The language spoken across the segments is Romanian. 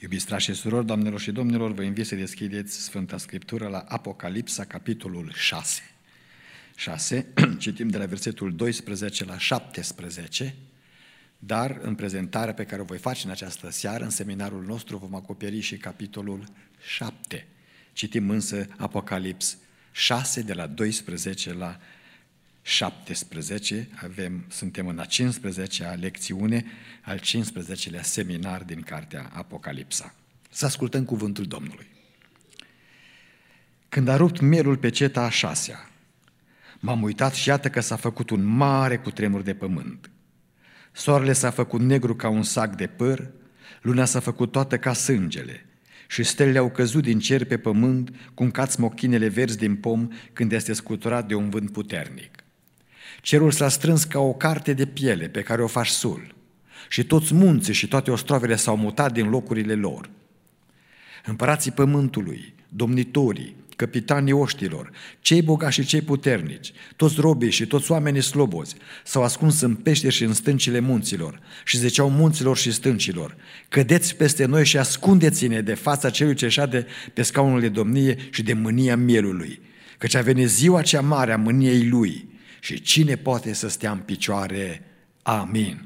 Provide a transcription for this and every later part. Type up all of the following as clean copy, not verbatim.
Iubiți frați și surori, doamnelor și domnilor, vă invit să deschideți Sfânta Scriptură la Apocalipsa, capitolul 6. Citim de la versetul 12 la 17, dar în prezentarea pe care o voi face în această seară, în seminarul nostru, vom acoperi și capitolul 7. Citim însă Apocalips 6, de la 12 la 17, suntem în a 15-a lecțiune, al 15-lea seminar din cartea Apocalipsa. Să ascultăm cuvântul Domnului. Când a rupt mielul pe ceta a 6-a, m-am uitat și iată că s-a făcut un mare cutremur de pământ. Soarele s-a făcut negru ca un sac de păr, luna s-a făcut toată ca sângele și stelele au căzut din cer pe pământ, cum cad smochinele verzi din pom când este scuturat de un vânt puternic. Cerul s-a strâns ca o carte de piele pe care o faci sul și toți munții și toate ostrovele s-au mutat din locurile lor. Împărații pământului, domnitorii, capitanii oștilor, cei bogați și cei puternici, toți robii și toți oamenii slobozi s-au ascuns în peșteri și în stâncile munților și ziceau munților și stâncilor: cădeți peste noi și ascundeți-ne de fața celui ce șade pe scaunul de domnie și de mânia mielului, căci a venit ziua cea mare a mâniei lui și cine poate să stea în picioare? Amin.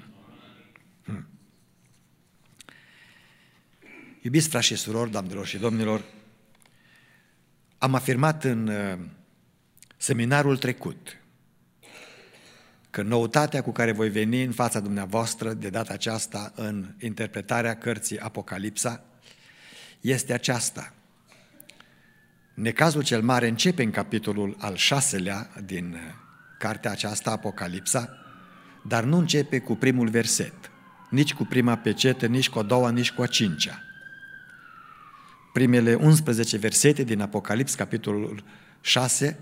Iubiți frați și surori, doamnelor și domnilor, am afirmat în seminarul trecut că noutatea cu care voi veni în fața dumneavoastră de data aceasta în interpretarea cărții Apocalipsa este aceasta. Necazul cel mare începe în capitolul al 6-lea din cartea aceasta, Apocalipsa, dar nu începe cu primul verset, nici cu prima pecetă, nici cu a doua, nici cu a 5-a. Primele 11 versete din Apocalips, capitolul 6,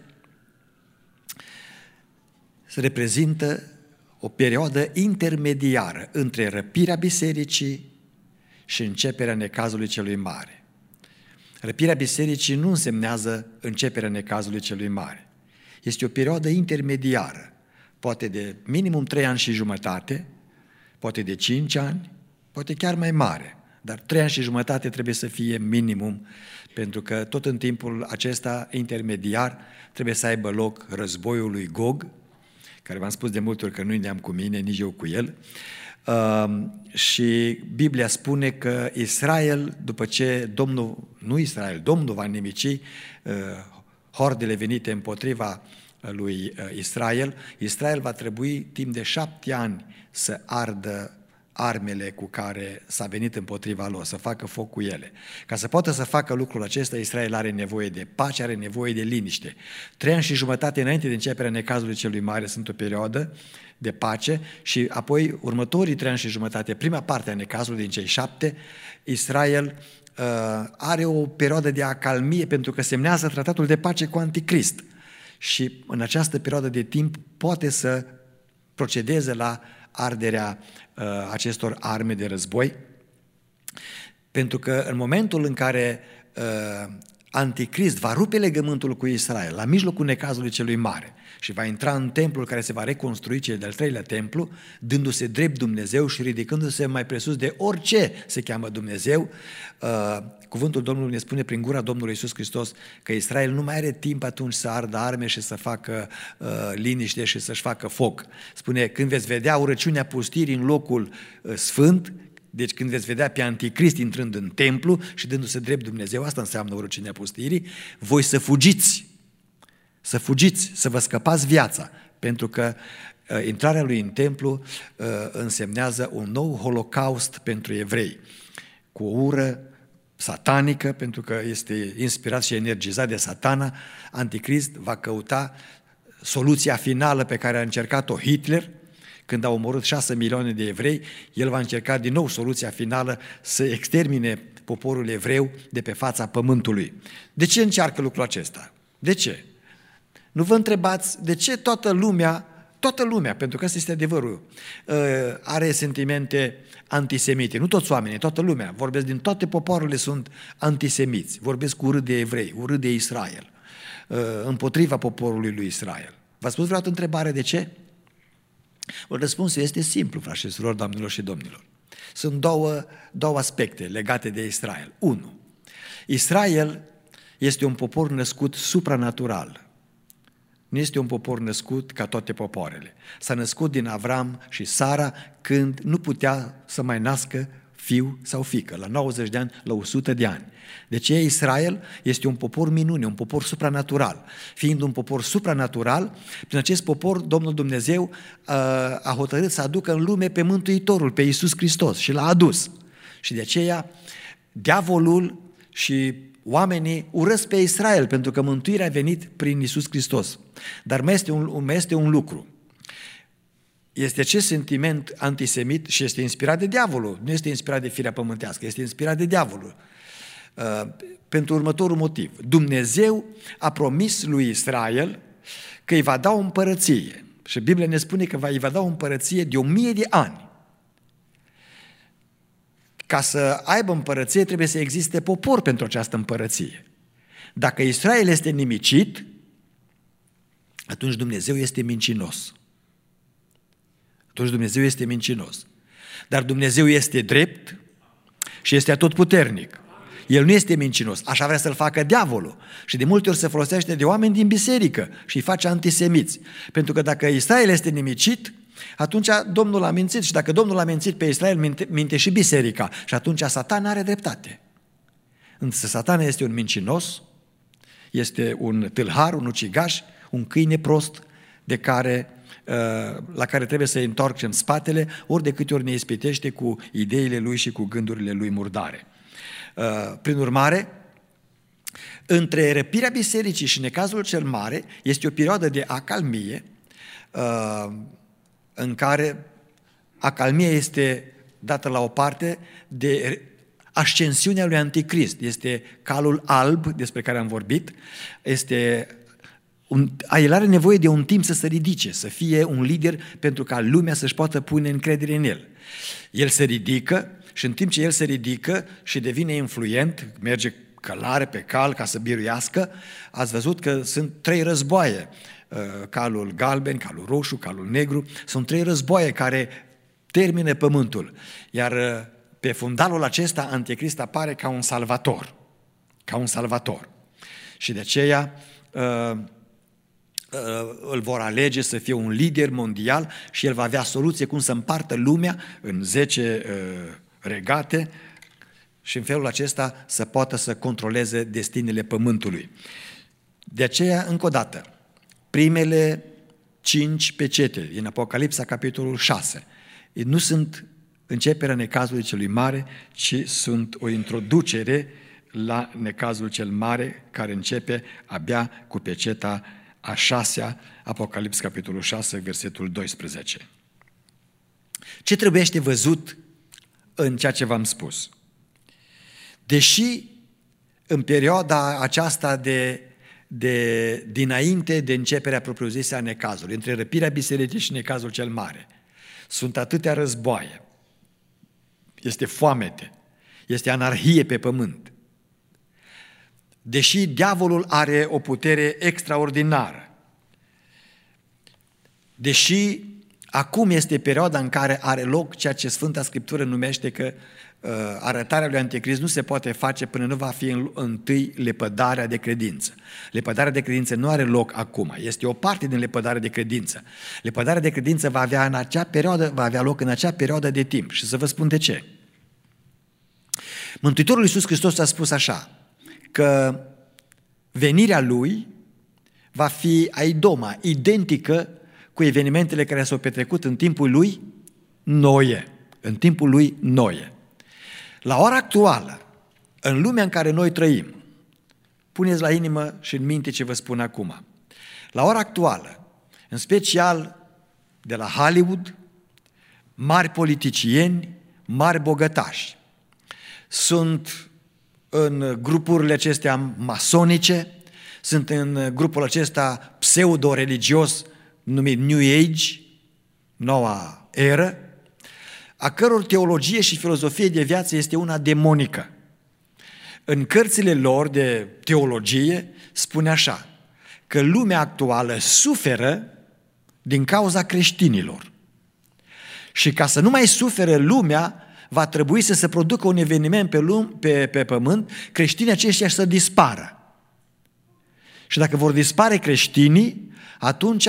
se reprezintă o perioadă intermediară între răpirea bisericii și începerea necazului celui mare. Răpirea bisericii nu însemnează începerea necazului celui mare. Este o perioadă intermediară, poate de minimum 3 ani și jumătate, poate de 5 ani, poate chiar mai mare. Dar 3 ani și jumătate trebuie să fie minimum, pentru că tot în timpul acesta intermediar trebuie să aibă loc războiul lui Gog, care v-am spus de multe ori că nu-i neam cu mine, nici eu cu el. Și Biblia spune că Israel, după ce Domnul va nimici hordele venite împotriva lui Israel, Israel va trebui timp de 7 ani să ardă armele cu care s-a venit împotriva lor, să facă foc cu ele. Ca să poată să facă lucrul acesta, Israel are nevoie de pace, are nevoie de liniște. 3 ani și jumătate înainte de începerea necazului celui mare sunt o perioadă de pace și apoi următorii 3 ani și jumătate, prima parte a necazului din cei 7, Israel are o perioadă de acalmie pentru că semnează tratatul de pace cu Anticrist și în această perioadă de timp poate să procedeze la arderea acestor arme de război, pentru că în momentul în care Anticrist va rupe legământul cu Israel, la mijlocul necazului celui mare, și va intra în templul care se va reconstrui, cel de-al 3-lea templu, dându-se drept Dumnezeu și ridicându-se mai presus de orice se cheamă Dumnezeu, cuvântul Domnului ne spune prin gura Domnului Iisus Hristos că Israel nu mai are timp atunci să ardă arme și să facă liniște și să-și facă foc. Spune, când veți vedea urăciunea pustirii în locul sfânt, deci când veți vedea pe Anticrist intrând în templu și dându-se drept Dumnezeu, asta înseamnă urăciunea pustirii, voi să fugiți, să vă scăpați viața, pentru că intrarea lui în templu însemnează un nou holocaust pentru evrei, cu o ură satanică, pentru că este inspirat și energizat de Satana. Anticrist va căuta soluția finală pe care a încercat-o Hitler când a omorât 6 milioane de evrei. El va încerca din nou soluția finală să extermine poporul evreu de pe fața pământului. De ce încearcă lucrul acesta? De ce? Nu vă întrebați de ce toată lumea, pentru că asta este adevărul, are sentimente antisemite. Nu toți oamenii, toată lumea, vorbesc din toate popoarele sunt antisemiți, vorbesc urât de evrei, urât de Israel, împotriva poporului lui Israel. V-ați spus vreodată întrebare de ce? Răspunsul este simplu, frați și surori, doamnelor și domnilor. Sunt două aspecte legate de Israel. 1. Israel este un popor născut supranatural. Nu este un popor născut ca toate popoarele. S-a născut din Avram și Sara când nu putea să mai nască fiu sau fiică, la 90 de ani, la 100 de ani. De ce Israel este un popor minune, un popor supranatural. Fiind un popor supranatural, prin acest popor Domnul Dumnezeu a hotărât să aducă în lume pe Mântuitorul, pe Iisus Hristos, și l-a adus. Și de aceea diavolul și oamenii urăsc pe Israel, pentru că mântuirea a venit prin Iisus Hristos. Dar mai este un lucru. Este acest sentiment antisemit și este inspirat de diavolul. Nu este inspirat de firea pământească, este inspirat de diavolul. Pentru următorul motiv. Dumnezeu a promis lui Israel că îi va da o împărăție. Și Biblia ne spune că îi va da o împărăție de 1000 de ani. Ca să aibă împărăție trebuie să existe popor pentru această împărăție. Dacă Israel este nimicit, atunci Dumnezeu este mincinos. Atunci Dumnezeu este mincinos. Dar Dumnezeu este drept și este atotputernic. El nu este mincinos. Așa vrea să-l facă diavolul. Și de multe ori se folosește de oameni din biserică și îi face antisemiți. Pentru că dacă Israel este nimicit, atunci Domnul a mințit. Și dacă Domnul a mințit pe Israel, minte și biserica. Și atunci Satan are dreptate. Însă Satan este un mincinos, este un tâlhar, un ucigaș, un câine prost la care trebuie să-i întoarcem spatele, ori de câte ori ne ispitește cu ideile lui și cu gândurile lui murdare. Prin urmare, între răpirea bisericii și necazul cel mare este o perioadă de acalmie, în care acalmia este dată la o parte de ascensiunea lui Anticrist. Este calul alb despre care am vorbit, el are nevoie de un timp să se ridice, să fie un lider pentru ca lumea să-și poată pune încredere în el. El se ridică și în timp ce el se ridică și devine influent, merge călare pe cal ca să biruiască, ați văzut că sunt 3 războaie, calul galben, calul roșu, calul negru, sunt 3 războaie care termină pământul, iar pe fundalul acesta Anticrist apare ca un salvator. Și de aceea îl vor alege să fie un lider mondial și el va avea soluție cum să împartă lumea în 10 regate și în felul acesta să poată să controleze destinele pământului. De aceea, încă o dată, primele 5 pecete din Apocalipsa, capitolul 6, nu sunt începerea necazului celui mare, ci sunt o introducere la necazul cel mare, care începe abia cu peceta a 6-a, Apocalips, capitolul 6, versetul 12. Ce trebuiește văzut în ceea ce v-am spus? Deși în perioada aceasta dinainte de începerea propriu-zisă a necazului, între răpirea bisericii și necazul cel mare, sunt atâtea războaie, este foamete, este anarhie pe pământ. Deși diavolul are o putere extraordinară, deși acum este perioada în care are loc ceea ce Sfânta Scriptură numește că arătarea lui Anticrist nu se poate face până nu va fi întâi lepădarea de credință. Lepădarea de credință nu are loc acum, este o parte din lepădarea de credință. Lepădarea de credință va avea loc în acea perioadă de timp. Și să vă spun de ce. Mântuitorul Iisus Hristos a spus așa, că venirea Lui va fi aidoma, identică cu evenimentele care s-au petrecut în timpul lui Noe. În timpul lui Noe. La ora actuală, în lumea în care noi trăim, puneți la inimă și în minte ce vă spun acum. La ora actuală, în special de la Hollywood, mari politicieni, mari bogătași, sunt în grupurile acestea masonice, sunt în grupul acesta pseudo-religios numit New Age, noua eră, a căror teologie și filozofie de viață este una demonică. În cărțile lor de teologie spune așa, că lumea actuală suferă din cauza creștinilor. Și ca să nu mai sufere lumea, va trebui să se producă un eveniment pe pământ, creștinii aceștia să dispară. Și dacă vor dispare creștinii, atunci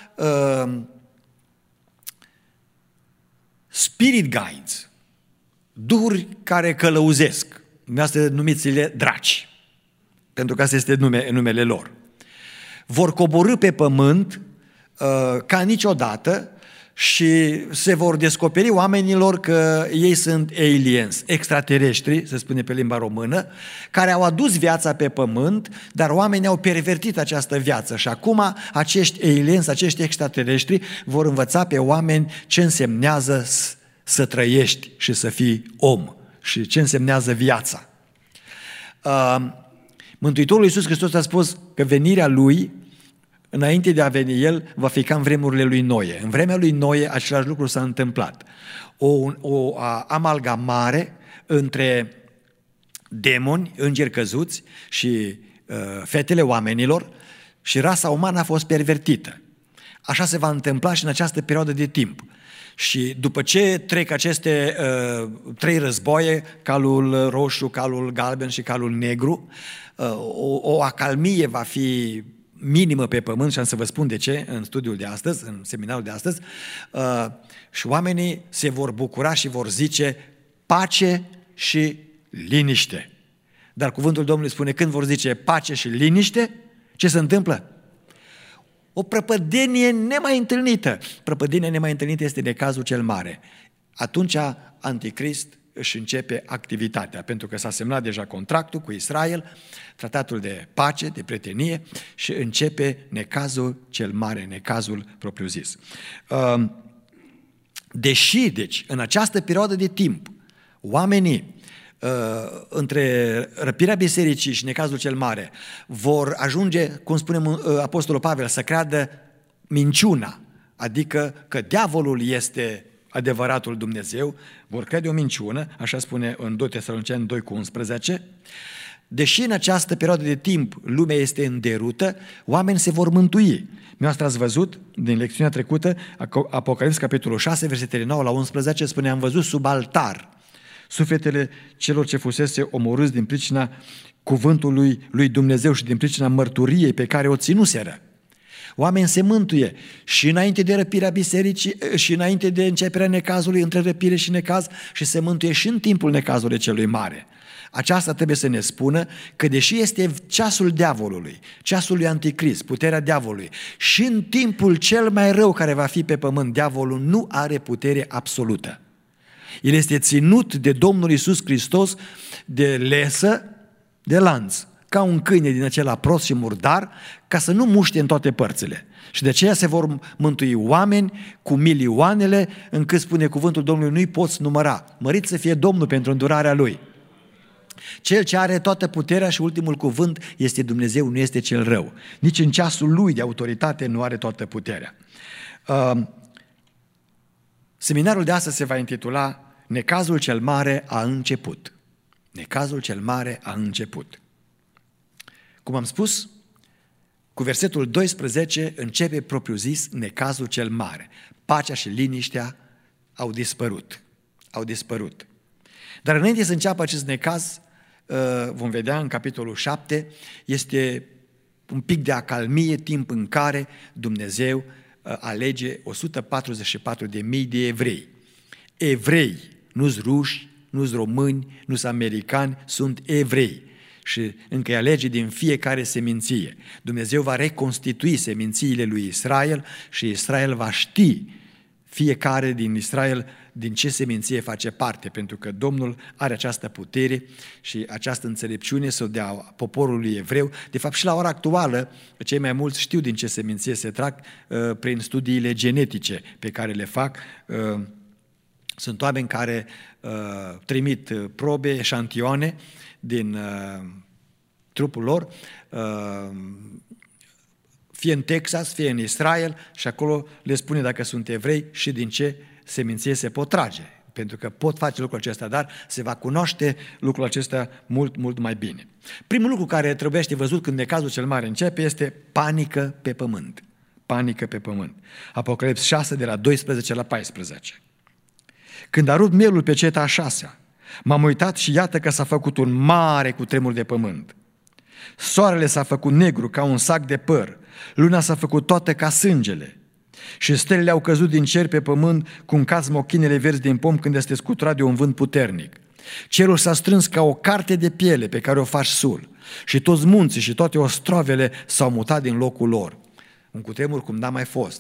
spirit guides, duhuri care călăuzesc, dumneavoastră numiți-le draci, pentru că asta este numele lor, vor coborî pe pământ ca niciodată și se vor descoperi oamenilor că ei sunt aliens, extraterestri, se spune pe limba română, care au adus viața pe pământ, dar oamenii au pervertit această viață și acum acești aliens, acești extraterestri vor învăța pe oameni ce însemnează să trăiești și să fii om și ce însemnează viața. Mântuitorul Iisus Hristos a spus că venirea Lui, înainte de a veni El, va fi ca în vremurile lui Noe. În vremea lui Noe același lucru s-a întâmplat. O amalgamare între demoni, îngeri căzuți și fetele oamenilor și rasa umană a fost pervertită. Așa se va întâmpla și în această perioadă de timp. Și după ce trec aceste 3 războaie, calul roșu, calul galben și calul negru, o acalmie va fi minimă pe pământ și am să vă spun de ce în studiul de astăzi, în seminarul de astăzi, și oamenii se vor bucura și vor zice pace și liniște. Dar cuvântul Domnului spune când vor zice pace și liniște, ce se întâmplă? O prăpădenie nemai întâlnită. Prăpădenia nemai întâlnită este necazul cel mare. Atunci Anticrist își începe activitatea, pentru că s-a semnat deja contractul cu Israel, tratatul de pace, de prietenie și începe necazul cel mare, necazul propriu-zis. Deși, deci, în această perioadă de timp, oamenii între răpirea bisericii și necazul cel mare vor ajunge, cum spune Apostolul Pavel, să creadă minciuna, adică că diavolul este adevăratul Dumnezeu, vor crede o minciună, așa spune în 2 Tesaloniceni 2:11. Deși în această perioadă de timp lumea este în derută, oamenii se vor mântui. Noastră ați văzut din lecțiunea trecută, Apocalips capitolul 6, versetele 9 la 11, spune: am văzut sub altar sufletele celor ce fusese omorâți din pricina cuvântului lui Dumnezeu și din pricina mărturiei pe care o ținuseră. Oameni se mântuie și înainte de răpirea bisericii și înainte de începerea necazului, între răpire și necaz, și se mântuie și în timpul necazului celui mare. Aceasta trebuie să ne spună că deși este ceasul diavolului, ceasul lui Anticrist, puterea diavolului, și în timpul cel mai rău care va fi pe pământ, diavolul nu are putere absolută. El este ținut de Domnul Iisus Hristos de lesă, de lanț, ca un câine din acela prost și murdar, ca să nu muște în toate părțile. Și de aceea se vor mântui oameni cu milioanele, încât spune cuvântul Domnului, nu-i poți număra. Mărit să fie Domnul pentru îndurarea Lui. Cel ce are toată puterea și ultimul cuvânt este Dumnezeu, nu este cel rău. Nici în ceasul Lui de autoritate nu are toată puterea. Seminarul de astăzi se va intitula Necazul cel mare a început. Necazul cel mare a început. Cum am spus, cu versetul 12 începe propriu-zis necazul cel mare. Pacea și liniștea au dispărut. Au dispărut. Dar înainte să înceapă acest necaz, vom vedea în capitolul 7, este un pic de acalmie, timp în care Dumnezeu alege 144.000 de evrei. Evrei, nu-s ruși, nu-s români, nu-s americani, sunt evrei. Și încă îi alege din fiecare seminție. Dumnezeu va reconstitui semințiile lui Israel și Israel va ști fiecare din Israel din ce seminție face parte, pentru că Domnul are această putere și această înțelepciune să o dea poporului evreu. De fapt, și la ora actuală, cei mai mulți știu din ce seminție se trag prin studiile genetice pe care le fac. Sunt oameni care trimit probe, eșantioane din trupul lor, fie în Texas, fie în Israel, și acolo le spune dacă sunt evrei și din ce seminție se pot trage. Pentru că pot face lucrul acesta, dar se va cunoaște lucrul acesta mult, mult mai bine. Primul lucru care trebuie văzut când necazul cel mare începe este panică pe pământ. Panică pe pământ. Apocalips 6, de la 12 la 14. Când a rupt mielul pe ceta a 6-a, m-am uitat și iată că s-a făcut un mare cutremur de pământ. Soarele s-a făcut negru ca un sac de păr, luna s-a făcut toată ca sângele și stelele au căzut din cer pe pământ cum cad smochinele verzi din pom când este scuturat de un vânt puternic. Cerul s-a strâns ca o carte de piele pe care o faci sul și toți munții și toate ostrovele s-au mutat din locul lor. Un cutremur cum n-a mai fost.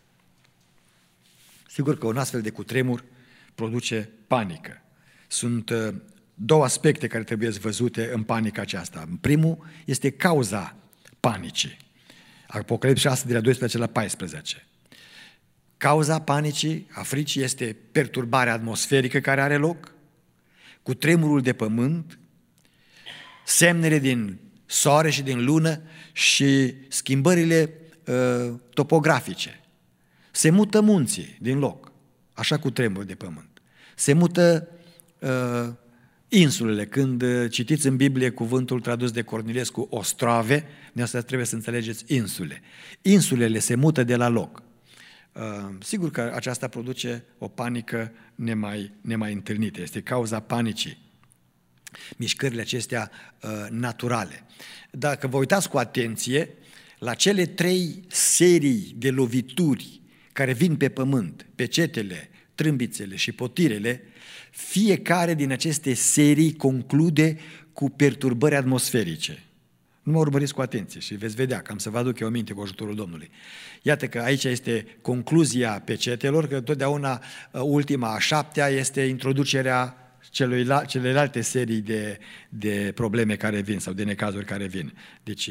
Sigur că un astfel de cutremur produce panică. Sunt două aspecte care trebuie văzute în panica aceasta. Primul este cauza panicii. Apocalipsa 6 de la 12 la 14. Cauza panicii, a fricii, este perturbarea atmosferică care are loc, cutremurul de pământ, semnele din soare și din lună și schimbările topografice. Se mută munții din loc, așa cutremur de pământ. Se mută insulele. Când citiți în Biblie cuvântul tradus de Cornilescu, ostrove, de asta trebuie să înțelegeți insule. Insulele se mută de la loc. Sigur că aceasta produce o panică nemai întâlnită. Este cauza panicii. Mișcările acestea naturale. Dacă vă uitați cu atenție la cele 3 serii de lovituri care vin pe pământ, pecetele, trâmbițele și potirele, fiecare din aceste serii conclude cu perturbări atmosferice. Nu mă urmăriți cu atenție și veți vedea, că am să vă aduc eu aminte cu ajutorul Domnului. Iată că aici este concluzia pecetelor, că totdeauna ultima, a 7-a, este introducerea celelalte serii de probleme care vin sau de necazuri care vin. Deci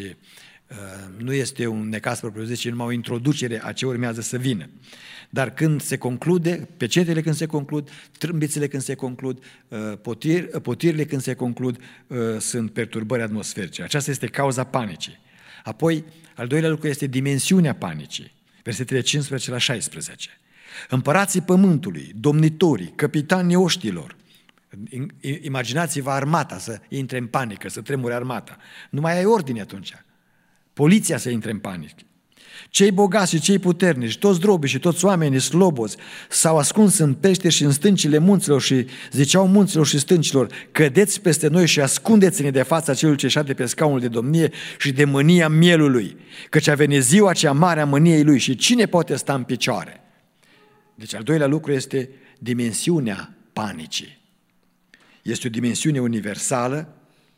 nu este un necaz propriu-zis, ci numai o introducere a ce urmează să vină. Dar când se conclude, pecetele când se conclud, trâmbițele când se conclud, potirile când se conclud, sunt perturbări atmosferice. Aceasta este cauza panicii. Apoi, al doilea lucru este dimensiunea panicii. Versetele 15 la 16. Împărații pământului, domnitorii, capitanii oștilor, imaginați-vă armata să intre în panică, să tremure armata. Nu mai ai ordine atunci. Poliția să intre în panică. Cei bogați și cei puternici, toți drobii și toți oamenii slobozi s-au ascuns în peșteri și în stâncile munților și ziceau munților și stâncilor: cădeți peste noi și ascundeți-ne de fața celui ce șade pe scaunul de domnie și de mânia mielului, căci a venit ziua cea mare a mâniei lui și cine poate sta în picioare? Deci al doilea lucru este dimensiunea panicii. Este o dimensiune universală,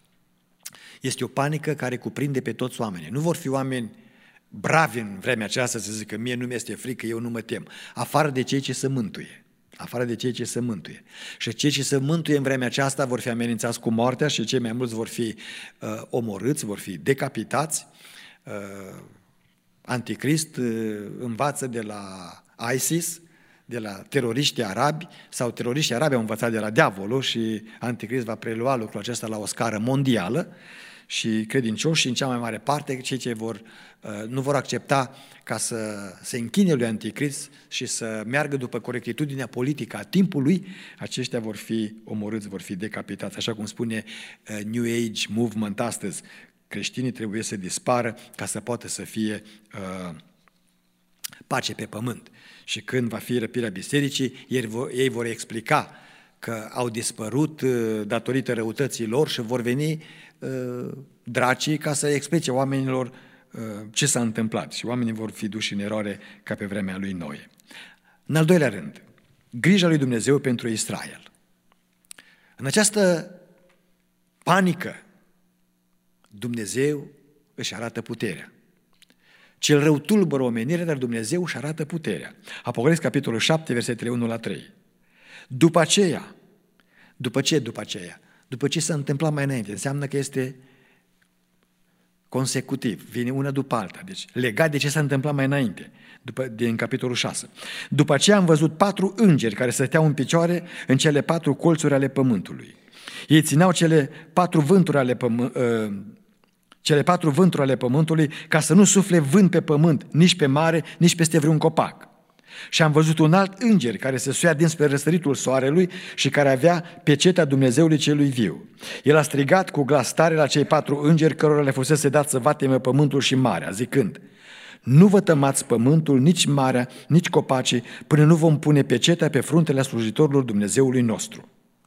este o panică care cuprinde pe toți oamenii. Nu vor fi oameni bravi în vremea aceasta să zică: mie nu mi-este frică, eu nu mă tem, afară de cei ce se mântuie. Afară de cei ce se mântuie. Și cei ce se mântuie în vremea aceasta vor fi amenințați cu moartea și cei mai mulți vor fi omorâți, vor fi decapitați. Anticrist învață de la ISIS, de la teroriștii arabi, sau teroriștii arabi au învățat de la diavolul și Anticrist va prelua lucrul acesta la o scară mondială. Și credincioșii, în cea mai mare parte, cei ce nu vor accepta ca să se închine lui Anticrist și să meargă după corectitudinea politică a timpului, aceștia vor fi omorâți, vor fi decapitați. Așa cum spune New Age Movement astăzi, creștinii trebuie să dispară ca să poată să fie pace pe pământ. Și când va fi răpirea bisericii, ei vor explica că au dispărut datorită răutății lor și vor veni dracii ca să explice oamenilor ce s-a întâmplat și oamenii vor fi duși în eroare ca pe vremea lui Noe. În al doilea rând, grija lui Dumnezeu pentru Israel. În această panică, Dumnezeu își arată puterea. Cel rău tulbură omenirea, dar Dumnezeu își arată puterea. Apocalipsa, capitolul 7, versetele 1 la 3. După ce s-a întâmplat mai înainte, înseamnă că este consecutiv, vine una după alta, deci legat de ce s-a întâmplat mai înainte, din capitolul 6. După aceea am văzut 4 îngeri care stăteau în picioare în cele 4 colțuri ale pământului. Ei țineau cele 4 vânturi ale pământului ca să nu sufle vânt pe pământ, nici pe mare, nici peste vreun copac. Și am văzut un alt înger care se suia dinspre răsăritul soarelui și care avea pecetea Dumnezeului celui viu. El a strigat cu glas tare la cei 4 îngeri cărora le fusese dat să vateme pământul și marea, zicând: Nu vă tămați pământul, nici marea, nici copacii, până nu vom pune pecetea pe fruntele slujitorilor Dumnezeului nostru.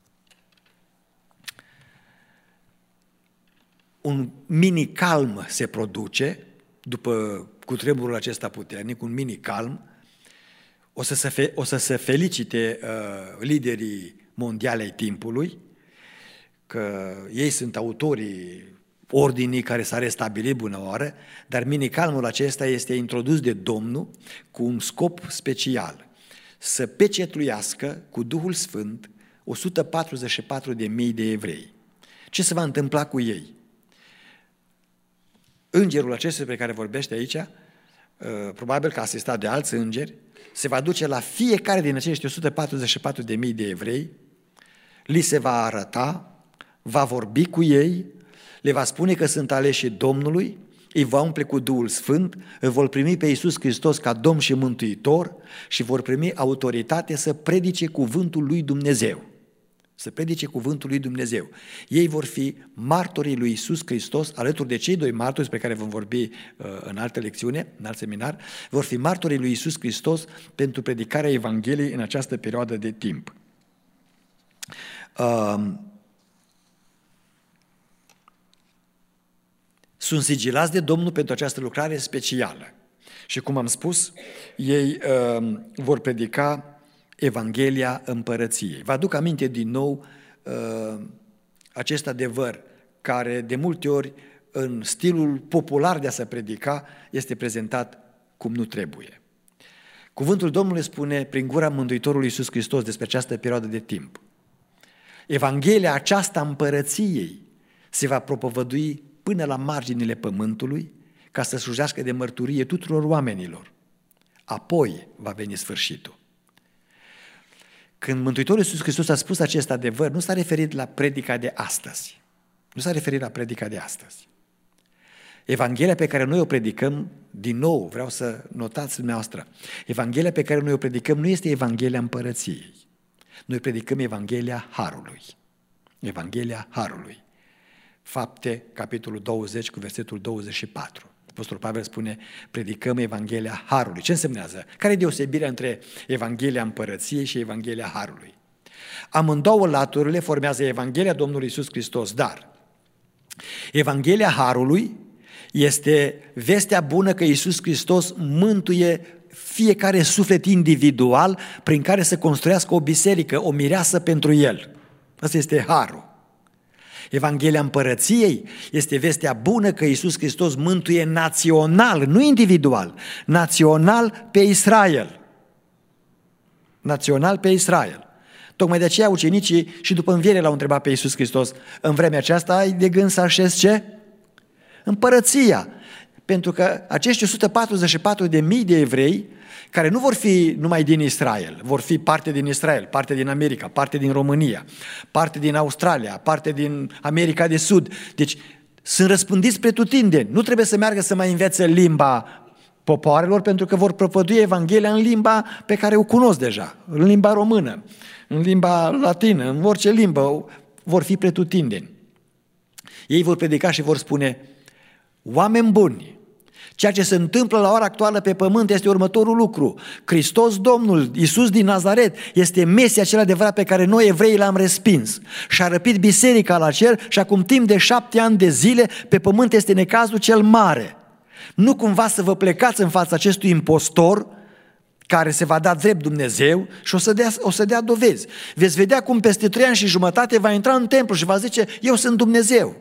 Un mini calm se produce după cutremurul acesta puternic, un mini calm. O să se felicite liderii mondiali ai timpului, că ei sunt autorii ordinii care s-a restabilit bună oară, dar mini-calmul acesta este introdus de Domnul cu un scop special, să pecetluiască cu Duhul Sfânt 144.000 de evrei. Ce se va întâmpla cu ei? Îngerul acesta pe care vorbește aici, probabil că asistat de alți îngeri, se va duce la fiecare din acești 144.000 de evrei, li se va arăta, va vorbi cu ei, le va spune că sunt aleși Domnului, îi va umple cu Duhul Sfânt, îl vor primi pe Iisus Hristos ca Domn și Mântuitor și vor primi autoritate să predice cuvântul lui Dumnezeu. Să predice cuvântul lui Dumnezeu. Ei vor fi martorii lui Iisus Hristos, alături de cei doi martori pe care vom vorbi în altă lecțiune, în alt seminar, vor fi martorii lui Iisus Hristos pentru predicarea Evangheliei în această perioadă de timp. Sunt sigilați de Domnul pentru această lucrare specială. Și cum am spus, ei vor predica Evanghelia Împărăției. Vă aduc aminte din nou acest adevăr care de multe ori în stilul popular de a se predica este prezentat cum nu trebuie. Cuvântul Domnului spune prin gura Mântuitorului Iisus Hristos despre această perioadă de timp. Evanghelia aceasta Împărăției se va propovădui până la marginile pământului ca să slujească de mărturie tuturor oamenilor. Apoi va veni sfârșitul. Când Mântuitorul Iisus Hristos a spus acest adevăr, nu s-a referit la predica de astăzi. Nu s-a referit la predica de astăzi. Evanghelia pe care noi o predicăm, din nou, vreau să notați dumneavoastră, Evanghelia pe care noi o predicăm nu este Evanghelia Împărăției. Noi predicăm Evanghelia Harului. Evanghelia Harului. Fapte, capitolul 20, cu versetul 24. Apostolul Pavel spune, predicăm Evanghelia Harului. Ce însemnează? Care e deosebirea între Evanghelia Împărăției și Evanghelia Harului? Amândouă laturile formează Evanghelia Domnului Iisus Hristos, dar Evanghelia Harului este vestea bună că Iisus Hristos mântuie fiecare suflet individual prin care să construiască o biserică, o mireasă pentru el. Asta este Harul. Evanghelia Împărăției este vestea bună că Iisus Hristos mântuie național, nu individual, național pe Israel. Național pe Israel. Tocmai de aceea ucenicii și după înviere l-au întrebat pe Iisus Hristos, în vremea aceasta ai de gând să așezi ce? Împărăția. Pentru că acești 144.000 de evrei, care nu vor fi numai din Israel, vor fi parte din Israel, parte din America, parte din România, parte din Australia, parte din America de Sud. Deci sunt răspândiți pretutindeni. Nu trebuie să meargă să mai învețe limba popoarelor, pentru că vor propovădui Evanghelia în limba pe care o cunosc deja, în limba română, în limba latină, în orice limbă vor fi pretutindeni. Ei vor predica și vor spune, oameni buni, ceea ce se întâmplă la ora actuală pe pământ este următorul lucru. Hristos Domnul, Iisus din Nazaret, este Mesia cel adevărat pe care noi evreii l-am respins. Și-a răpit biserica la cer și acum timp de 7 ani de zile pe pământ este necazul cel mare. Nu cumva să vă plecați în fața acestui impostor care se va da drept Dumnezeu și o să dea dovezi. Veți vedea cum peste 3 ani și jumătate va intra în templu și va zice, eu sunt Dumnezeu.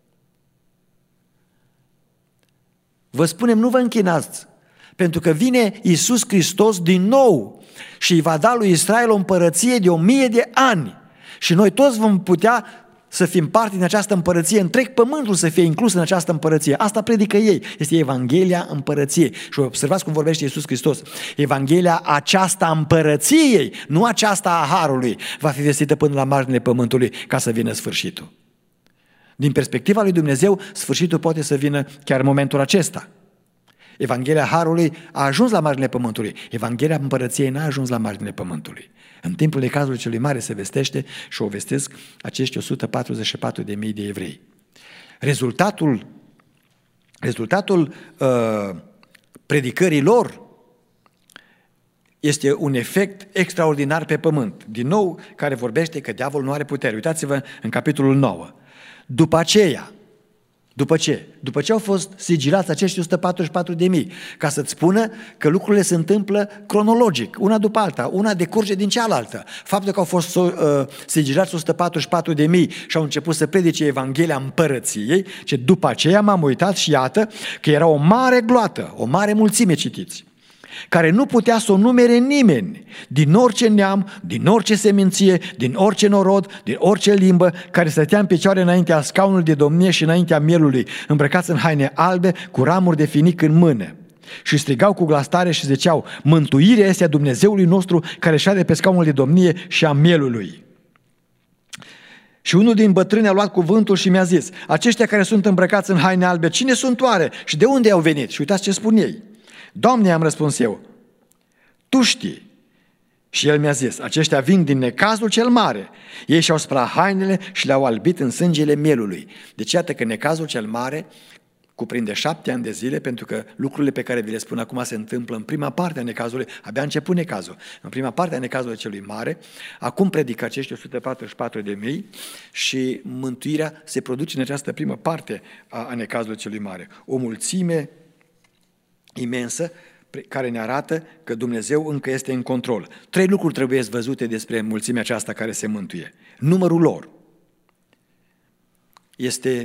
Vă spunem, nu vă închinați, pentru că vine Iisus Hristos din nou și îi va da lui Israel o împărăție de 1000 de ani. Și noi toți vom putea să fim parte din această împărăție, întreg pământul să fie inclus în această împărăție. Asta predică ei, este Evanghelia Împărăției. Și observați cum vorbește Iisus Hristos. Evanghelia aceasta a împărăției, nu aceasta a harului, va fi vestită până la marginile pământului ca să vină sfârșitul. Din perspectiva lui Dumnezeu, sfârșitul poate să vină chiar în momentul acesta. Evanghelia Harului a ajuns la marginile pământului. Evanghelia Împărăției n-a ajuns la marginile pământului. În timpul necazului celui mare se vestește și o vestesc acești 144.000 de evrei. Rezultatul predicării lor este un efect extraordinar pe pământ. Din nou, care vorbește că diavolul nu are putere. Uitați-vă în capitolul 9. După ce au fost sigilați acești 144.000, ca să-ți spună că lucrurile se întâmplă cronologic, una după alta, una decurge din cealaltă. Faptul că au fost sigilați 144.000 și au început să predice Evanghelia Împărăției, ce după aceea m-am uitat și iată că era o mare gloată, o mare mulțime, citiți, care nu putea să o numere nimeni, din orice neam, din orice seminție, din orice norod, din orice limbă, care stătea în picioare înaintea scaunului de domnie și înaintea mielului, îmbrăcați în haine albe, cu ramuri de finic în mână. Și strigau cu glas tare și ziceau: mântuirea este a Dumnezeului nostru care șade pe scaunul de domnie și a mielului. Și unul din bătrâni a luat cuvântul și mi-a zis: aceștia care sunt îmbrăcați în haine albe, cine sunt oare și de unde au venit? Și uitați ce spun ei. Doamne, am răspuns eu, Tu știi. Și el mi-a zis: aceștia vin din necazul cel mare. Ei și-au spălat hainele și le-au albit în sângele mielului. Deci iată că necazul cel mare cuprinde 7 ani de zile, pentru că lucrurile pe care vi le spun acum se întâmplă în prima parte a necazului, abia a început necazul, în prima parte a necazului celui mare. Acum predică acești 144.000 și mântuirea se produce în această primă parte a necazului celui mare. O mulțime imensă care ne arată că Dumnezeu încă este în control. 3 lucruri trebuie văzute despre mulțimea aceasta care se mântuie. Numărul lor este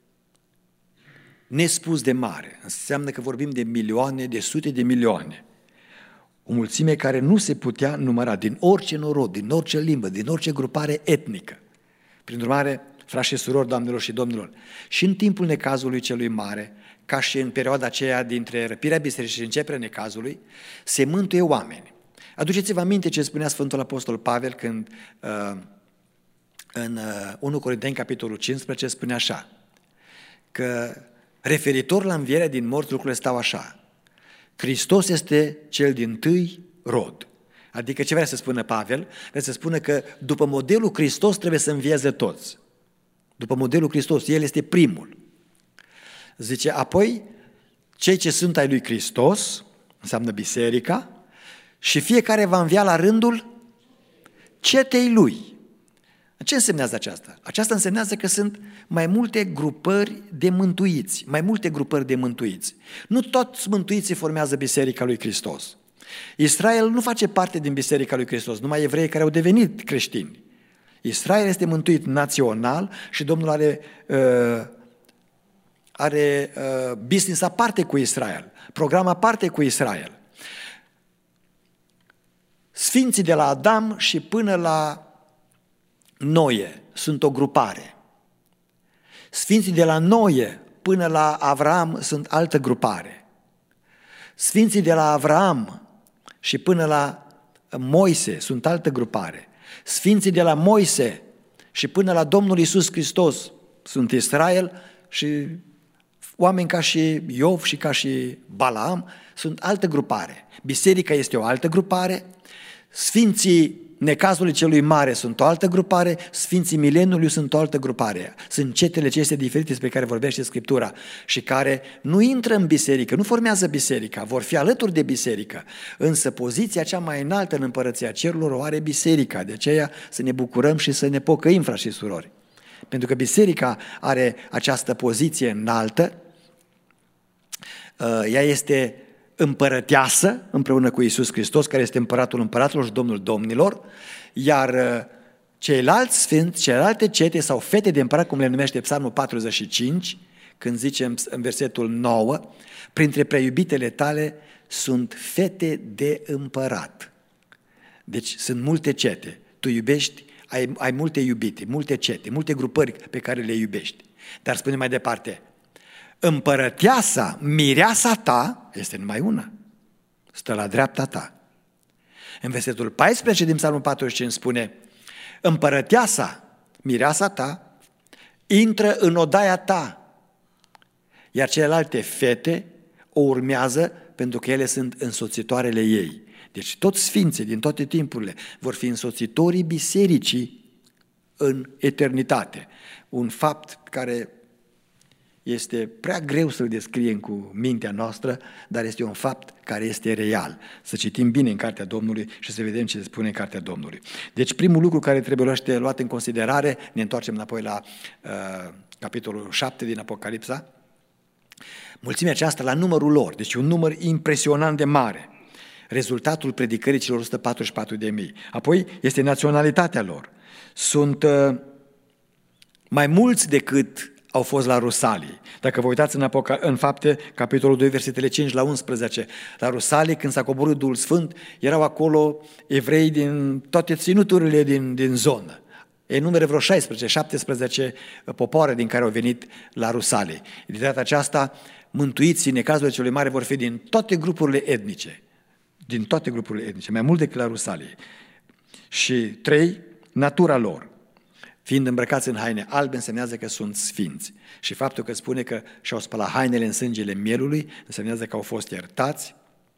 nespus de mare. Înseamnă că vorbim de milioane, de sute de milioane. O mulțime care nu se putea număra, din orice norod, din orice limbă, din orice grupare etnică. Prin urmare, frați și surori, doamnelor și domnilor, și în timpul necazului celui mare, ca și în perioada aceea dintre răpirea bisericii și începerea necazului, se mântuie oameni. Aduceți-vă aminte ce spunea Sfântul Apostol Pavel când în 1 Corinteni, capitolul 15, spune așa, că referitor la învierea din morți, lucrurile stau așa: Hristos este cel dintâi rod. Adică ce vrea să spună Pavel? Vrea să spună că după modelul Hristos trebuie să învieze toți. După modelul Hristos, El este primul. Zice, apoi, cei ce sunt ai lui Hristos, înseamnă biserica, și fiecare va învia la rândul cetei lui. Ce însemnează aceasta? Aceasta însemnează că sunt mai multe grupări de mântuiți, Nu toți mântuiții formează biserica lui Hristos. Israel nu face parte din biserica lui Hristos, numai evreii care au devenit creștini. Israel este mântuit național și Domnul are business aparte cu Israel, program aparte cu Israel. Sfinții de la Adam și până la Noe sunt o grupare. Sfinții de la Noe până la Avram sunt altă grupare. Sfinții de la Avram și până la Moise sunt altă grupare. Sfinții de la Moise și până la Domnul Iisus Hristos sunt Israel și oameni ca și Iov și ca și Balaam sunt altă grupare. Biserica este o altă grupare, Sfinții necazului celui mare sunt o altă grupare, Sfinții mileniului sunt o altă grupare. Sunt cetele acestea diferite despre care vorbește Scriptura și care nu intră în biserică, nu formează biserica, vor fi alături de biserică, însă poziția cea mai înaltă în împărăția cerurilor o are biserica, de aceea să ne bucurăm și să ne pocăim, frați și surori. Pentru că biserica are această poziție înaltă, ea este împărăteasă împreună cu Iisus Hristos, care este împăratul împăratilor și Domnul domnilor, iar ceilalți sfinți, celelalte cete sau fete de împărat, cum le numește Psalmul 45, când zicem în versetul 9, printre preiubitele tale sunt fete de împărat. Deci sunt multe cete, tu iubești, ai multe iubite, multe cete, multe grupări pe care le iubești. Dar spune mai departe, împărăteasa, mireasa ta, este numai una, stă la dreapta ta. În versetul 14 din Psalmul 45 spune, împărăteasa, mireasa ta, intră în odaia ta, iar celelalte fete o urmează pentru că ele sunt însoțitoarele ei. Deci toți sfinții din toate timpurile vor fi însoțitorii bisericii în eternitate. Un fapt care este prea greu să-l descriem cu mintea noastră, dar este un fapt care este real. Să citim bine în Cartea Domnului și să vedem ce se spune în Cartea Domnului. Deci primul lucru care trebuie luat în considerare, ne întoarcem înapoi la capitolul 7 din Apocalipsa, mulțimea aceasta la numărul lor, deci un număr impresionant de mare, rezultatul predicării celor 144.000. Apoi este naționalitatea lor. Sunt mai mulți decât au fost la Rusalii. Dacă vă uitați în Fapte, capitolul 2, versetele 5 la 11, la Rusalii, când s-a coborât Duhul Sfânt, erau acolo evrei din toate ținuturile din zonă. Enumeră vreo 16-17 popoare din care au venit la Rusalii. De data aceasta, mântuiții, în necazul celui mare, vor fi din toate grupurile etnice. Din toate grupurile etnice, mai mult decât la Rusalii. Și 3, natura lor. Fiind îmbrăcați în haine albe, însemnează că sunt sfinți. Și faptul că spune că și-au spălat hainele în sângele mielului, însemnează că au fost iertați,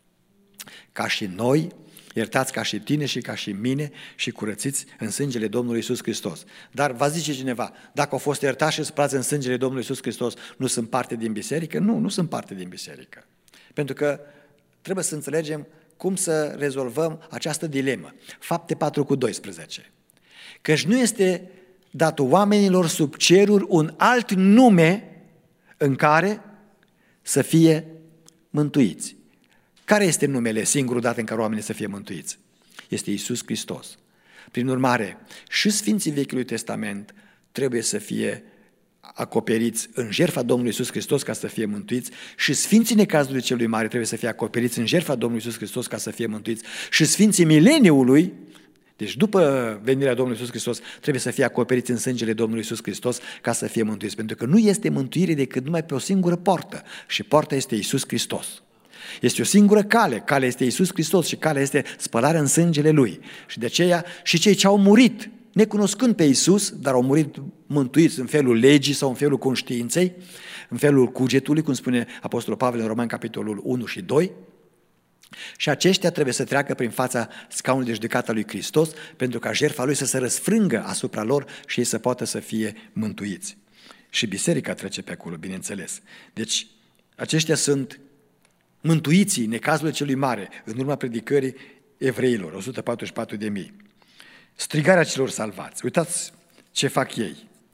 ca și noi, iertați ca și tine și ca și mine și curățiți în sângele Domnului Iisus Hristos. Dar va zice cineva, dacă au fost iertați și spălați în sângele Domnului Iisus Hristos, nu sunt parte din biserică? Nu, nu sunt parte din biserică. Pentru că trebuie să înțelegem cum să rezolvăm această dilemă. Fapte 4:12. Căci nu este dat oamenilor sub ceruri un alt nume în care să fie mântuiți. Care este numele singurul dat în care oamenii să fie mântuiți? Este Iisus Hristos. Prin urmare, și Sfinții Vechiului Testament trebuie să fie acoperiți în jertfa Domnului Iisus Hristos ca să fie mântuiți și Sfinții Necazului Celui Mare trebuie să fie acoperiți în jertfa Domnului Iisus Hristos ca să fie mântuiți și Sfinții Mileniului, deci după venirea Domnului Iisus Hristos, trebuie să fie acoperiți în sângele Domnului Iisus Hristos ca să fie mântuiți, pentru că nu este mântuire decât numai pe o singură poartă și poarta este Iisus Hristos. Este o singură cale, calea este Iisus Hristos și calea este spălarea în sângele Lui. Și de aceea și cei ce au murit, necunoscând pe Iisus, dar au murit mântuiți în felul legii sau în felul conștiinței, în felul cugetului, cum spune Apostolul Pavel în Romani, capitolul 1 și 2, și aceștia trebuie să treacă prin fața scaunului de judecată a lui Hristos pentru ca jertfa Lui să se răsfrângă asupra lor și ei să poată să fie mântuiți. Și biserica trece pe acolo, bineînțeles. Deci, aceștia sunt mântuiții necazului celui mare în urma predicării evreilor, 144.000. Strigarea celor salvați. Uitați ce fac ei.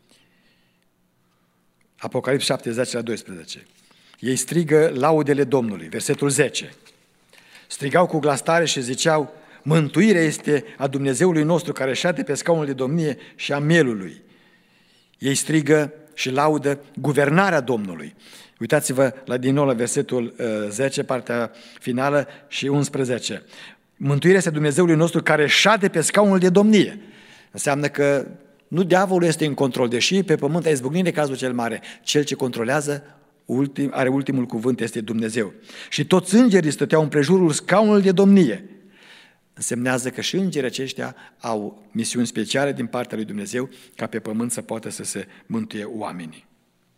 Apocalips 7, 10 la 12. Ei strigă laudele Domnului, versetul 10. Strigau cu glas tare și ziceau, mântuirea este a Dumnezeului nostru care șade pe scaunul de domnie și a mielului. Ei strigă și laudă guvernarea Domnului. Uitați-vă din nou la versetul 10, partea finală și 11. Mântuirea este a Dumnezeului nostru care șade pe scaunul de domnie. Înseamnă că nu diavolul este în control, deși pe pământ a izbucnit necazul cel mare. Cel ce controlează are ultimul cuvânt, este Dumnezeu. Și toți îngerii stăteau împrejurul scaunului de domnie. Însemnează că și îngerii aceștia au misiuni speciale din partea lui Dumnezeu ca pe pământ să poată să se mântuie oamenii.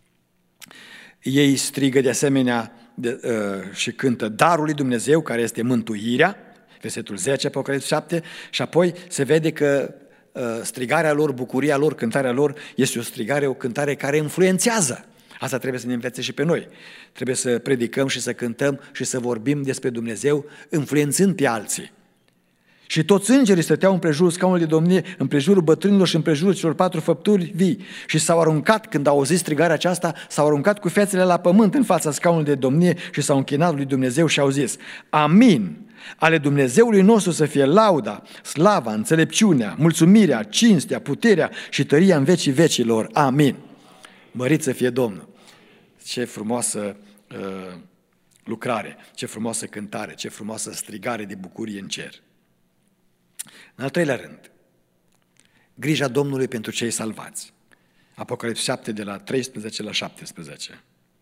Ei strigă de asemenea și cântă darul lui Dumnezeu, care este mântuirea, versetul 10, Apocalips 7, și apoi se vede că strigarea lor, bucuria lor, cântarea lor este o cântare care influențează. Asta trebuie să ne învețe și pe noi. Trebuie să predicăm și să cântăm și să vorbim despre Dumnezeu, influențând pe alții. Și toți îngerii stăteau împrejurul scaunului de domnie, împrejurul bătrânilor și împrejurul celor 4 făpturi vii. Și s-au aruncat, când au auzit strigarea aceasta, s-au aruncat cu fețele la pământ în fața scaunului de domnie și s-au închinat lui Dumnezeu și au zis, amin, ale Dumnezeului nostru să fie lauda, slava, înțelepciunea, mulțumirea, cinstea, puterea și tăria în vecii vecilor. Amin. Mărit să fie Domnul. Ce frumoasă lucrare, ce frumoasă cântare, ce frumoasă strigare de bucurie în cer. În al treilea rând, grija Domnului pentru cei salvați. Apocalips 7 de la 13 la 17.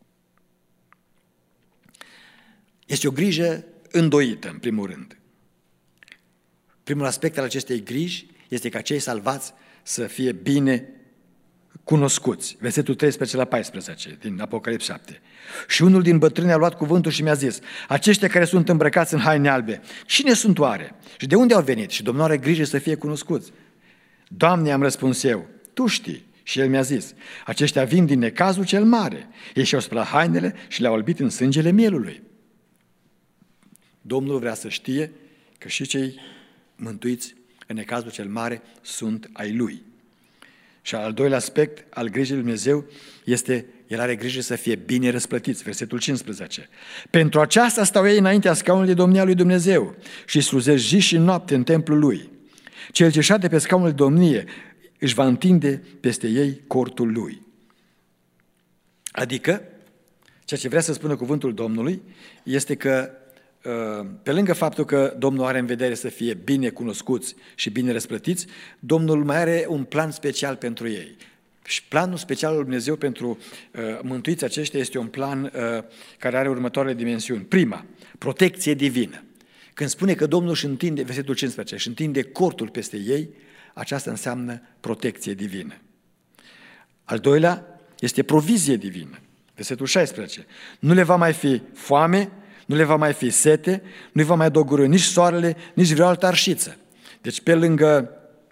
Este o grijă îndoită, în primul rând. Primul aspect al acestei griji este ca cei salvați să fie bine cunoscuți. Versetul 13 la 14 din Apocalips 7. Și unul din bătrâni a luat cuvântul și mi-a zis, aceștia care sunt îmbrăcați în haine albe, cine sunt oare? Și de unde au venit? Și Domnul are grijă să fie cunoscuți. Doamne, am răspuns eu, Tu știi. Și el mi-a zis, aceștia vin din necazul cel mare. Ei și-au spălat hainele și le-au albit în sângele mielului. Domnul vrea să știe că și cei mântuiți în necazul cel mare sunt ai Lui. Și al doilea aspect al grijii lui Dumnezeu este, El are grijă să fie bine răsplătiți. Versetul 15. Pentru aceasta stau ei înaintea scaunului de domnia lui Dumnezeu și slujesc zi și noapte în templul Lui. Cel ce șade pe scaunul de domnie își va întinde peste ei cortul Lui. Adică, ceea ce vrea să spună cuvântul Domnului este că pe lângă faptul că Domnul are în vedere să fie bine cunoscuți și bine răsplătiți, Domnul mai are un plan special pentru ei. Și planul special al lui Dumnezeu pentru mântuiți aceștia este un plan care are următoarele dimensiuni. Prima, protecție divină. Când spune că Domnul își întinde, versetul 15, își întinde cortul peste ei, aceasta înseamnă protecție divină. Al doilea este provizie divină. Versetul 16. Nu le va mai fi foame, nu le va mai fi sete, nu le va mai dogorî nici soarele, nici vreo altă arșiță. Deci pe lângă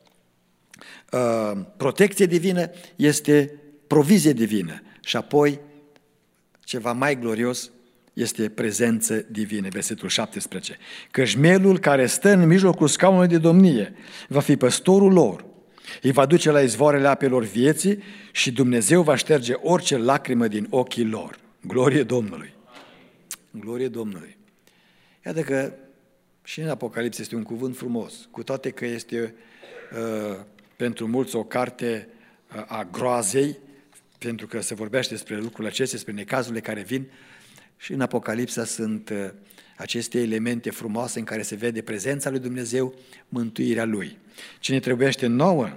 protecție divină este provizie divină. Și apoi ceva mai glorios este prezență divină. Versetul 17. Căci mielul care stă în mijlocul scaunului de domnie va fi păstorul lor. Îi va duce la izvoarele apelor vieții și Dumnezeu va șterge orice lacrimă din ochii lor. Glorie Domnului! Glorie Domnului! Iată că și în Apocalipsă este un cuvânt frumos, cu toate că este pentru mulți o carte a groazei, pentru că se vorbește despre lucrurile acestea, despre necazurile care vin, și în Apocalipsa sunt aceste elemente frumoase în care se vede prezența lui Dumnezeu, mântuirea Lui. Ce ne trebuiește nouă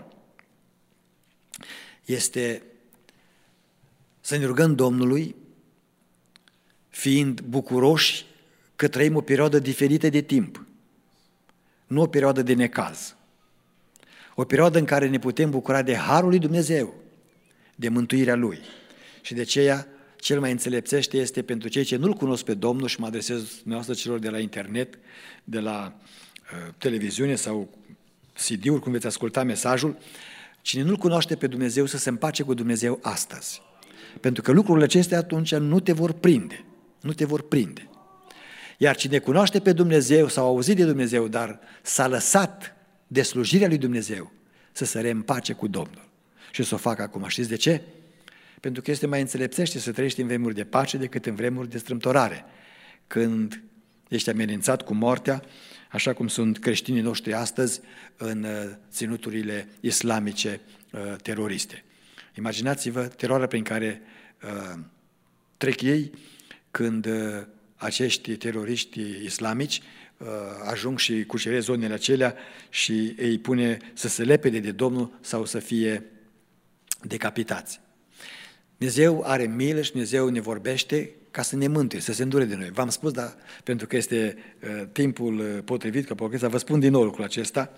este să ne rugăm Domnului, fiind bucuroși că trăim o perioadă diferită de timp, nu o perioadă de necaz, o perioadă în care ne putem bucura de harul lui Dumnezeu, de mântuirea Lui. Și de aceea, cel mai înțelepțește este pentru cei ce nu-L cunosc pe Domnul, și mă adresez dumneavoastră celor de la internet, de la televiziune sau CD-uri, cum veți asculta mesajul, cine nu-L cunoaște pe Dumnezeu să se împace cu Dumnezeu astăzi. Pentru că lucrurile acestea atunci nu te vor prinde. Nu te vor prinde. Iar cine cunoaște pe Dumnezeu sau a auzit de Dumnezeu, dar s-a lăsat de slujirea lui Dumnezeu, să se reîmpace cu Domnul. Și să o facă acum. Știți de ce? Pentru că este mai înțelepțește să trăiești în vremuri de pace decât în vremuri de strâmtorare. Când ești amenințat cu moartea, așa cum sunt creștinii noștri astăzi în ținuturile islamice teroriste. Imaginați-vă teroarea prin care trec ei când acești teroriști islamici ajung și cuceresc zonele acelea și îi pune să se lepede de Domnul sau să fie decapitați. Dumnezeu are milă și Dumnezeu ne vorbește ca să ne mântuie, să se îndure de noi. V-am spus, dar pentru că este timpul potrivit, că Apocalipsa, vă spun din nou lucrul acesta.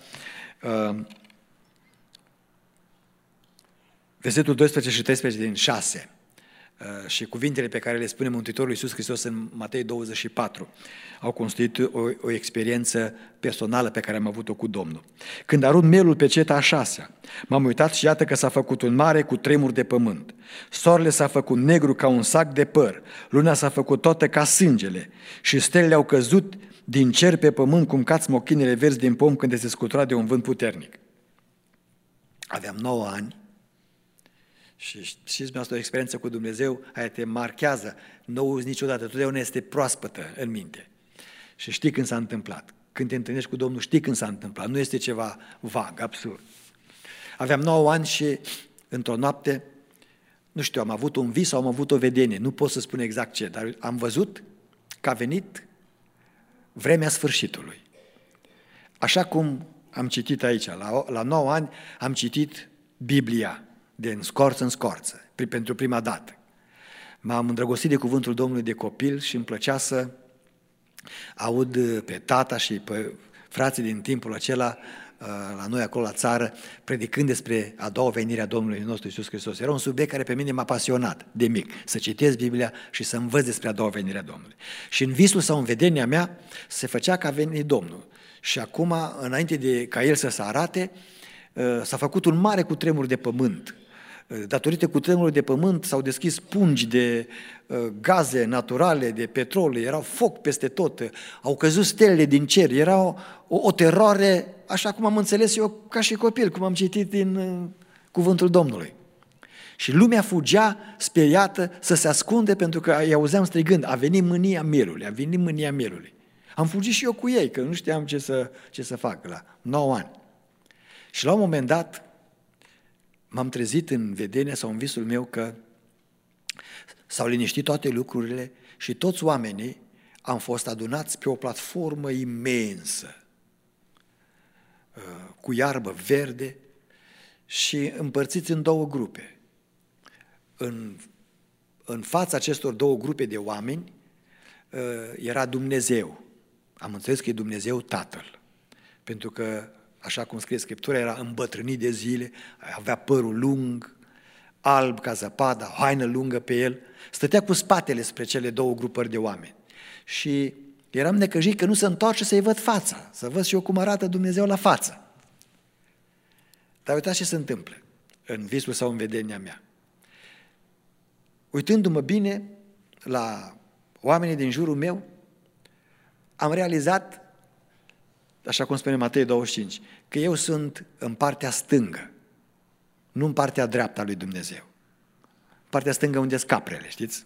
Versetul 12 și 13 din 6 și cuvintele pe care le spune Mântuitorul Iisus Hristos în Matei 24 au constituit o experiență personală pe care am avut-o cu Domnul. Când arunc mielul pe ceta a 6-a, m-am uitat și iată că s-a făcut un mare cutremur de pământ. Soarele s-a făcut negru ca un sac de păr, luna s-a făcut toată ca sângele și stelele au căzut din cer pe pământ cum cad smochinele verzi din pom când se scutura de un vânt puternic. Aveam 9 ani. Și știți, dumneavoastră, o experiență cu Dumnezeu, aia te marchează, nu uzi niciodată, totdeauna este proaspătă în minte. Și știi când s-a întâmplat. Când te întâlnești cu Domnul, știi când s-a întâmplat. Nu este ceva vag, absurd. Aveam 9 ani și într-o noapte, nu știu, am avut un vis sau am avut o vedenie, nu pot să spun exact ce, dar am văzut că a venit vremea sfârșitului. Așa cum am citit aici, la 9 ani am citit Biblia, de în scorță în scorță, pentru prima dată. M-am îndrăgostit de cuvântul Domnului de copil și îmi plăcea să aud pe tata și pe frații din timpul acela, la noi acolo la țară, predicând despre a doua venire a Domnului nostru Iisus Hristos. Era un subiect care pe mine m-a pasionat de mic, să citesc Biblia și să învăț despre a doua venire a Domnului. Și în visul sau în vedenia mea se făcea că a venit Domnul. Și acum, înainte de ca El să se arate, s-a făcut un mare cutremur de pământ. Datorită cutremurului de pământ s-au deschis pungi de gaze naturale, de petrol, era foc peste tot, au căzut stelele din cer, era o teroare, așa cum am înțeles eu ca și copil, cum am citit din cuvântul Domnului. Și lumea fugea speriată să se ascunde pentru că îi auzeam strigând, a venit mânia mielului, a venit mânia mielului. Am fugit și eu cu ei, că nu știam ce să fac la 9 ani. Și la un moment dat m-am trezit în vedenia sau în visul meu că s-au liniștit toate lucrurile și toți oamenii am fost adunați pe o platformă imensă, cu iarbă verde și împărțiți în 2 grupe. În fața acestor 2 grupe de oameni era Dumnezeu. Am înțeles că e Dumnezeu Tatăl, pentru că, așa cum scrie Scriptura, era îmbătrânit de zile, avea părul lung, alb ca zăpada, haină lungă pe el, stătea cu spatele spre cele 2 grupări de oameni. Și eram necăjit că nu se întoarce să-i văd fața, să văd și eu cum arată Dumnezeu la față. Dar uitați ce se întâmplă în visul sau în vedenia mea. Uitându-mă bine la oamenii din jurul meu, am realizat, așa cum spune Matei 25, că eu sunt în partea stângă, nu în partea dreaptă a lui Dumnezeu. Partea stângă unde sunt caprele, știți?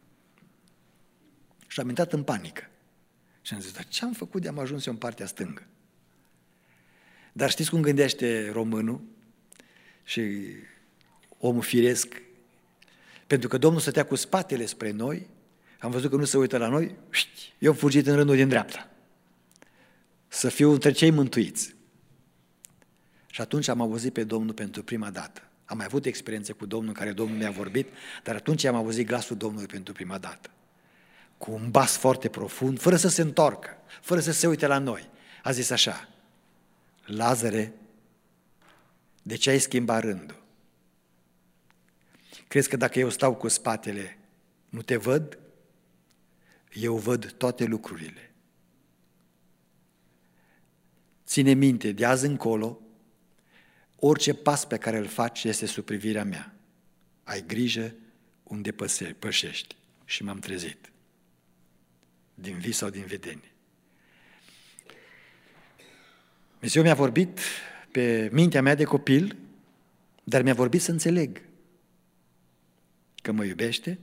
Și am intrat în panică. Și am zis, dar ce am făcut de am ajuns eu în partea stângă? Dar știți cum gândește românul și omul firesc? Pentru că Domnul stătea cu spatele spre noi, am văzut că nu se uită la noi, eu am fugit în rândul din dreapta. Să fiu între cei mântuiți. Și atunci am auzit pe Domnul pentru prima dată. Am mai avut experiențe cu Domnul în care Domnul mi-a vorbit, dar atunci am auzit glasul Domnului pentru prima dată. Cu un bas foarte profund, fără să se întoarcă, fără să se uite la noi. A zis așa, Lazare, de ce ai schimbat rândul? Crezi că dacă eu stau cu spatele, nu te văd? Eu văd toate lucrurile. Ține minte, de azi încolo, orice pas pe care îl faci este sub privirea mea. Ai grijă unde pășești. Și m-am trezit. Din vis sau din vedenie. Dumnezeu mi-a vorbit pe mintea mea de copil, dar mi-a vorbit să înțeleg că mă iubește,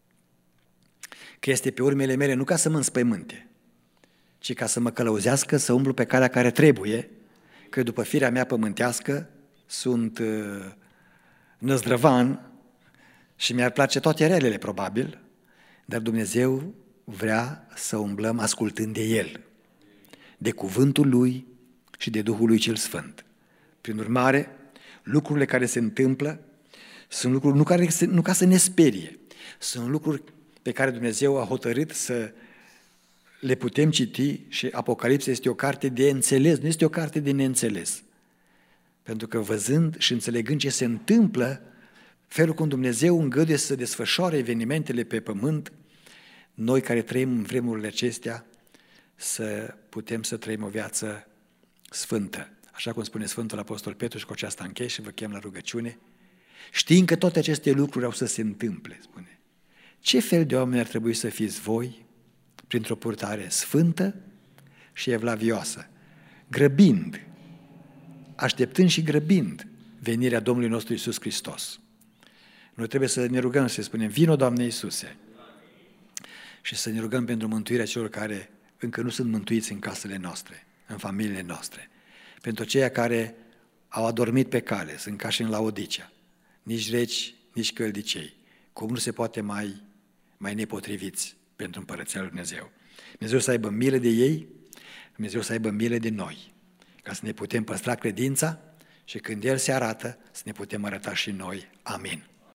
că este pe urmele mele nu ca să mă înspăimânte, ci ca să mă călăuzească să umblu pe calea care trebuie, că după firea mea pământească sunt năzdrăvan și mi-ar place toate relele, probabil, dar Dumnezeu vrea să umblăm ascultând de El, de cuvântul Lui și de Duhul Lui Cel Sfânt. Prin urmare, lucrurile care se întâmplă sunt lucruri nu ca să ne sperie, sunt lucruri pe care Dumnezeu a hotărât să le putem citi și Apocalipsa este o carte de înțeles, nu este o carte de neînțeles. Pentru că văzând și înțelegând ce se întâmplă, felul cum Dumnezeu îngăduie să desfășoare evenimentele pe pământ, noi care trăim în vremurile acestea, să putem să trăim o viață sfântă. Așa cum spune Sfântul Apostol Petru și cu aceasta închei și vă chem la rugăciune, știind că toate aceste lucruri au să se întâmple, spune. Ce fel de oameni ar trebui să fiți voi printr-o purtare sfântă și evlavioasă, grăbind, așteptând și grăbind venirea Domnului nostru Iisus Hristos. Noi trebuie să ne rugăm, să spunem, vino, Doamne Iisuse, și să ne rugăm pentru mântuirea celor care încă nu sunt mântuiți în casele noastre, în familiile noastre, pentru ceia care au adormit pe cale, sunt ca și în Laodicea, nici reci, nici căldicei, cum nu se poate mai nepotriviți pentru Împărăția lui Dumnezeu. Dumnezeu să aibă milă de ei, Dumnezeu să aibă milă de noi, ca să ne putem păstra credința și când El se arată, să ne putem arăta și noi. Amin.